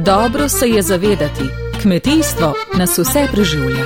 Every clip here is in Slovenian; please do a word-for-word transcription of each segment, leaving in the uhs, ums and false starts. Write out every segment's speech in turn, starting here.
Dobro se je zavedati, kmetijstvo nas vse preživlja.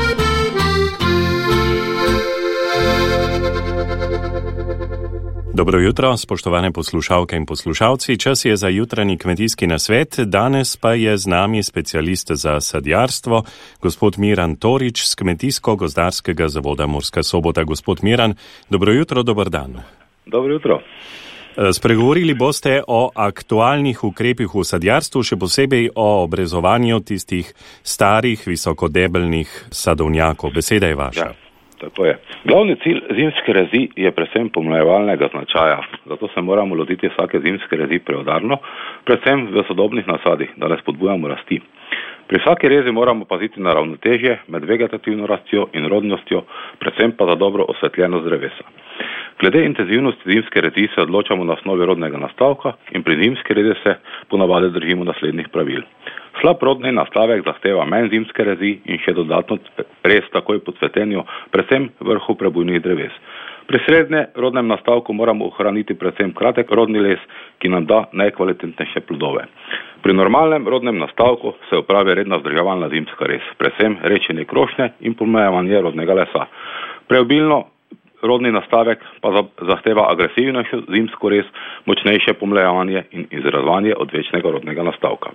Dobro jutro, spoštovane poslušalke in poslušalci. Čas je za jutranji kmetijski nasvet. Danes pa je z nami specialist za sadjarstvo, gospod Miran Torič z Kmetijsko-gozdarskega zavoda Murska Sobota. Gospod Miran, dobro jutro, dober dan. Dobro jutro. Spregovorili boste o aktualnih ukrepih v sadjarstvu, še posebej o obrezovanju tistih starih, visokodebelnih sadovnjakov. Beseda je vaša. Ja. Tako je. Glavni cilj zimske rezi je predvsem pomlajevalnega značaja, zato se moramo lotiti vsake zimske rezi preudarno, predvsem v sodobnih nasadih, da ne spodbujamo rasti. Pri vsaki rezi moramo paziti na ravnotežje med vegetativno rastjo in rodnostjo, predvsem pa za dobro osvetljenost drevesa. Glede intenzivnosti zimske rezi se odločamo na osnovi rodnega nastavka in pri zimski rezi se ponavadi držimo naslednjih pravil. Slab rodni nastavek zahteva manj zimske rezi in še dodatno rez takoj po cvetenju, predvsem vrhu prebujnih dreves. Pri srednje rodnem nastavku moramo ohraniti predvsem kratek rodni les, ki nam da najkvalitetnejše plodove. Pri normalnem rodnem nastavku se upravi redna vzdrževalna zimska rez, predvsem rečenje krošnje in pomlajevanje rodnega lesa. Preobilno rodni nastavek pa zahteva agresivnejšo zimsko rez, močnejše pomlajevanje in izrazovanje od večnega rodnega nastavka.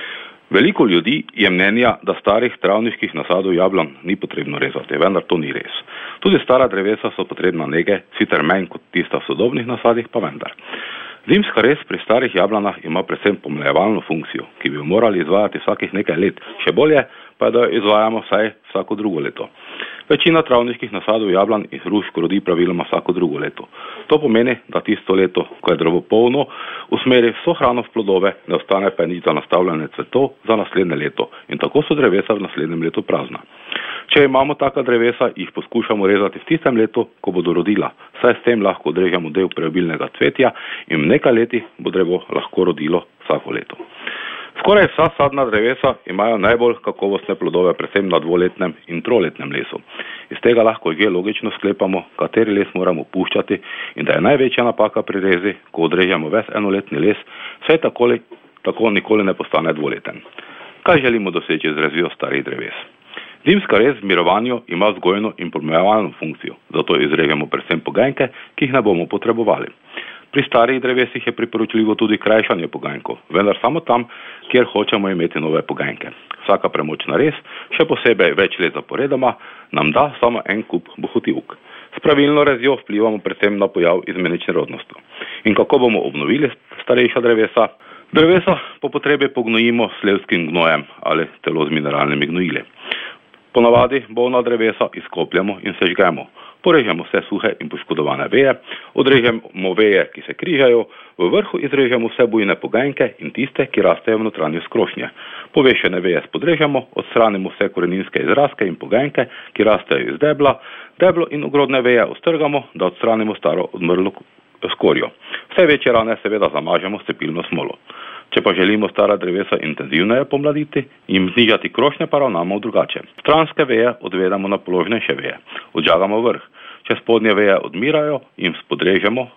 Veliko ljudi je mnenja, da starih travniških nasadov jablan ni potrebno rezati, vendar to ni res. Tudi stara drevesa so potrebna nege, sicer manj kot tista v sodobnih nasadih, pa vendar. Zimska rez pri starih jablanah ima predvsem pomlajevalno funkcijo, ki bi jo morali izvajati vsakih nekaj let, še bolje pa je, da jo izvajamo vsaj vsako drugo leto. Večina travniških nasadov jablan in hrušk rodi praviloma vsako drugo leto. To pomeni, da tisto leto, ko je drevo polno, usmeri vso hrano v plodove, ne ostane pa nič za nastavljanje cvetov za naslednje leto in tako so drevesa v naslednjem letu prazna. Če imamo taka drevesa, jih poskušamo rezati v tistem letu, ko bodo rodila, saj s tem lahko odrežemo del preobilnega cvetja in v nekaj letih bo drevo lahko rodilo vsako leto. Skoraj vsa sadna drevesa imajo najbolj kakovostne plodove predvsem na dvoletnem in troletnem lesu. Iz tega lahko že logično sklepamo, kateri les moramo puščati in da je največja napaka pri rezi, ko odrežemo ves enoletni les, saj takoli, tako nikoli ne postane dvoleten. Kaj želimo doseči z rezijo starih dreves? Zimska rez v mirovanju ima vzgojno in pomlajevalno funkcijo, zato izrežemo predvsem poganjke, ki jih ne bomo potrebovali. Pri starih drevesih je priporočljivo tudi krajšanje poganjkov, vendar samo tam, kjer hočemo imeti nove poganjke. Vsaka premočna rez, še posebej več let zaporedoma, nam da samo en kup bohotivk. S pravilno rezjo vplivamo predvsem na pojav izmenične rodnosti. In kako bomo obnovili starejša drevesa? Drevesa po potrebi pognojimo s hlevskim gnojem ali telo z mineralnimi gnojili. Ponavadi bolna drevesa izkopljamo in sežgemo. Porežemo vse suhe in poškodovane veje, odrežemo veje, ki se križajo, v vrhu izrežemo vse bujne poganjke in tiste, ki rastejo v notranjost krošnje. Povešene veje spodrežemo, odstranimo vse koreninske izrazke in poganjke, ki rastejo iz debla, deblo in ogrodne veje ostrgamo, da odstranimo staro odmrlo skorjo. Vse večje rane seveda zamažemo s cepilno smolo. Če pa želimo stara drevesa intenzivneje pomladiti, jim znižati krošnje pa ravnamo drugače. Stranske veje odvedamo na položnejše veje, odžagamo vrh. Če spodnje veje odmirajo, jim spodrežemo e,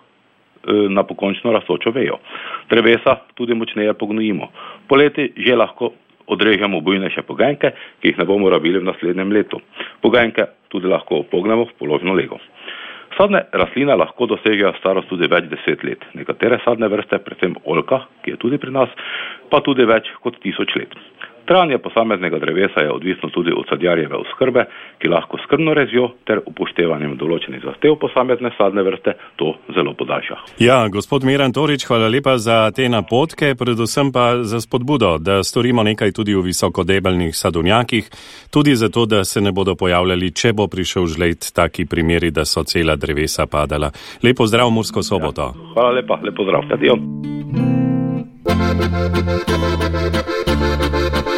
na pokončno rastočo vejo. Drevesa tudi močneje pognojimo. Poleti že lahko odrežemo bujnejše poganjke, ki jih ne bomo rabili v naslednjem letu. Poganjke tudi lahko opognemo v položno lego. Sadne rastline lahko dosežejo starost tudi več deset let. Nekatere sadne vrste, predvsem oljka, ki je tudi pri nas, pa tudi več kot tisoč let. Trajanje posameznega drevesa je odvisno tudi od sadjarjeve oskrbe, ki lahko skrbno rezjo ter upoštevanjem določenih zahtev posamezne sadne vrste to zelo podaljša. Ja, gospod Miran Torič, hvala lepa za te napotke, predvsem pa za spodbudo, da storimo nekaj tudi v visokodebelnih sadovnjakih, tudi zato, da se ne bodo pojavljali, če bo prišel žled, taki primeri, da so cela drevesa padala. Lepo zdrav, Mursko Soboto. Ja, hvala lepa, lepo zdrav. Adijo.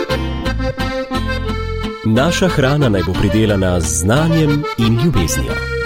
Naša hrana naj bo pridelana z znanjem in ljubeznijo.